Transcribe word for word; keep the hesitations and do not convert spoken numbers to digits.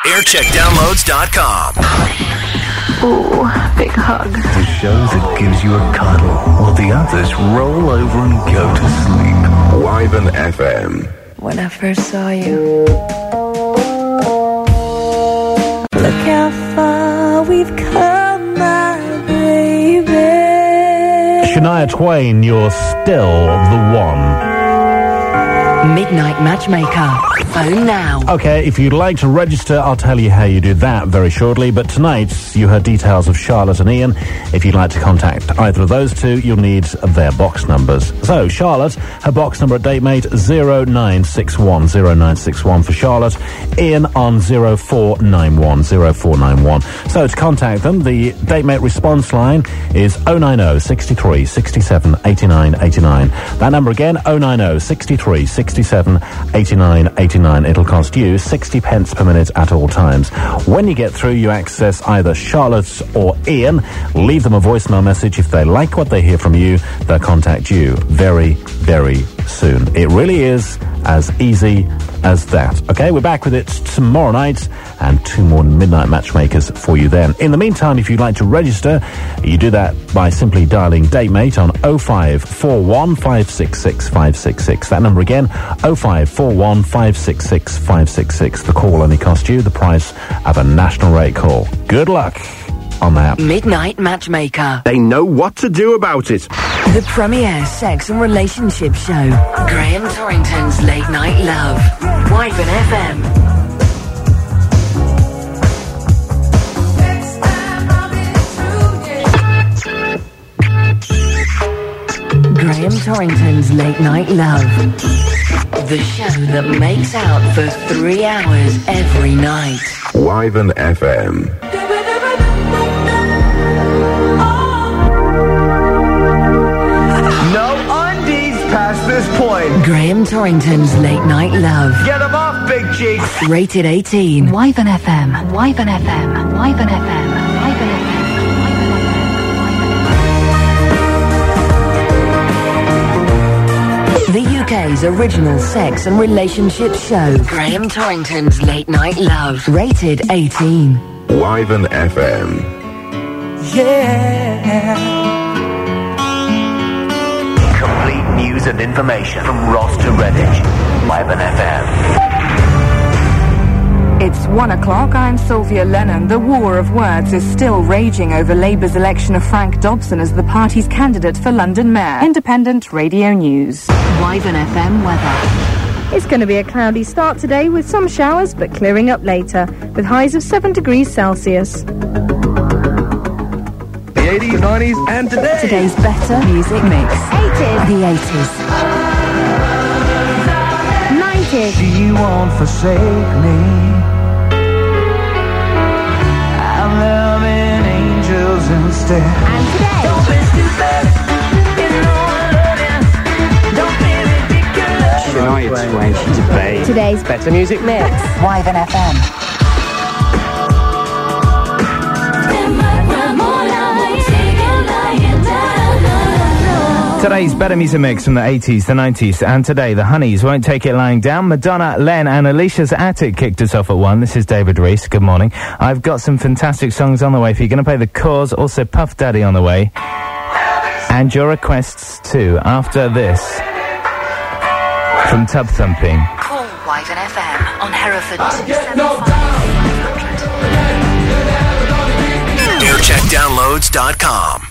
aircheck downloads dot com. Ooh, big hug. The show that gives you a cuddle while the others roll over and go to sleep. Wyvern F M. When I first saw you, look how far we've come, my baby. Shania Twain, you're still the one. Midnight Matchmaker. Phone now. Okay, if you'd like to register, I'll tell you how you do that very shortly. But tonight, you heard details of Charlotte and Ian. If you'd like to contact either of those two, you'll need their box numbers. So, Charlotte, her box number at Datemate, zero nine six one, zero nine six one for Charlotte. Ian on zero four nine one, zero four nine one. So, to contact them, the Datemate response line is oh nine oh, sixty-three, sixty-seven, eighty-nine, eighty-nine. That number again, oh nine oh, sixty-three, sixty-seven, eighty-nine, eighty-nine. It'll cost you sixty pence per minute at all times. When you get through, you access either Charlotte or Ian. Leave them a voicemail message. If they like what they hear from you, they'll contact you very, very soon. It really is as easy as that. Okay, we're back with it tomorrow night and two more Midnight Matchmakers for you then. In the meantime, if you'd like to register, you do that by simply dialing Datemate on oh five four one, five six six, five six six. That number again, oh five four one, five six six, five six six. The call only costs you the price of a national rate call. Good luck on that. Midnight Matchmaker. They know what to do about it. The premier sex and relationship show. Graham Torrington's Late Night Love. Wyvern F M. Graham Torrington's Late Night Love. The show that makes out for three hours every night. Wyvern F M. Past this point. Graham Torrington's Late Night Love. Get them off, big cheeks. Rated eighteen. Wyvern F M. Wyvern F M. Wyvern F M. Wyvern F M. The U K's original sex and relationship show. Graham Torrington's Late Night Love. Rated eighteen. Wyvern F M. Yeah. Complete news and information from Ross to Redditch. Wyvern F M. It's one o'clock. I'm Sylvia Lennon. The war of words is still raging over Labour's election of Frank Dobson as the party's candidate for London Mayor. Independent Radio News. Wyvern F M weather. It's going to be a cloudy start today with some showers, but clearing up later, with highs of seven degrees Celsius. The eighties, nineties, and today. Today's better music mix. eighties. The eighties. nineties. Do you won't forsake me? I'm loving angels instead. And today. Don't be stupid. You know I love you. Don't be ridiculous. Shania Twain, she's a babe. Today's better music mix. Wyvern F M. Today's better music mix from the eighties, the nineties, and today the Honeys Won't Take It Lying Down. Madonna, Len, and Alicia's Attic kicked us off at one. This is David Reese. Good morning. I've got some fantastic songs on the way for you. Going to play The Cause, also Puff Daddy on the way, and your requests too. After this, from Tub Thumping. Call Wyvern F M on Hereford two seven five. aircheck downloads dot com.